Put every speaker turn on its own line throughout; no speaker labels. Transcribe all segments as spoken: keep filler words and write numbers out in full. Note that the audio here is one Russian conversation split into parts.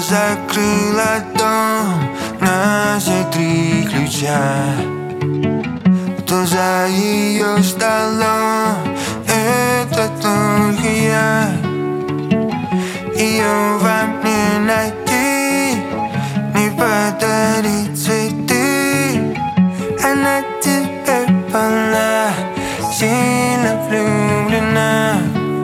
закрыла дом на все три ключа. Кто за ее столом? Это только я. Ее вам не найти, не подарить цветы. Она теперь полна, сильно влюблена.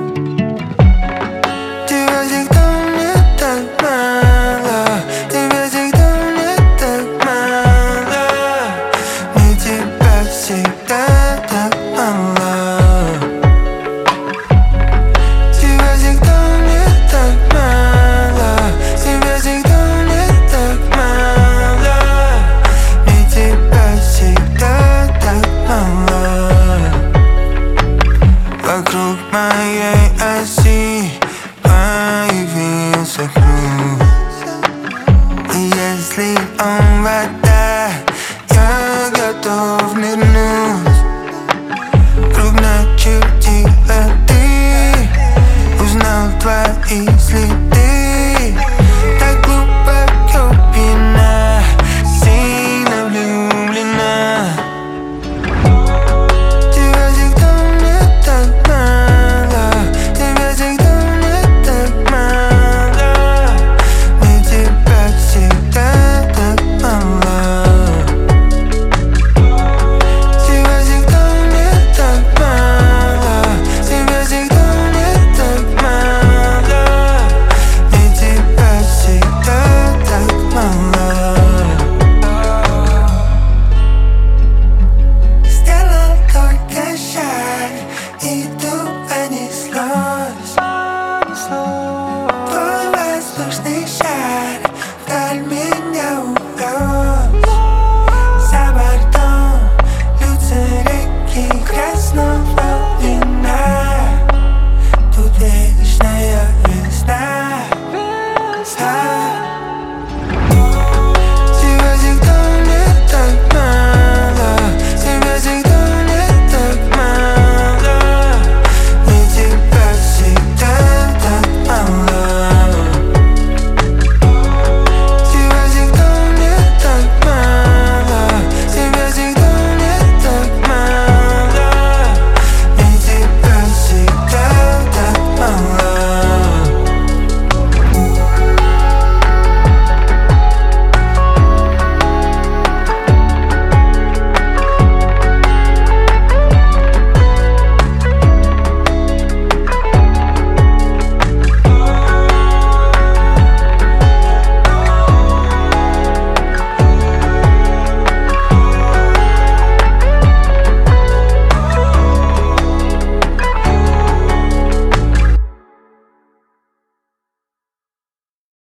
Тебя всегда мне так мало, тебя всегда мне так мало. Мне тебя всегда так мало. Тебя всегда мне так мало, тебя всегда мне так мало. Мне тебя всегда так мало. Вокруг моей оси появился круг. И если он вода, я готов нырнуть. Круг начертила ты, узнал твои следы. Так глубоко пьяна, сильно влюблена. Тебя всегда мне так мало, тебя всегда мне так мало. Мне тебя всегда так мало. Тебя всегда мне так мало, тебя всегда мне так мало. Мне тебя всегда так мало. Сделал только шаг, и тут понеслось. Твой воздушный шар вдаль меня увез. За бортом льются реки красного вина. Тут вечная весна.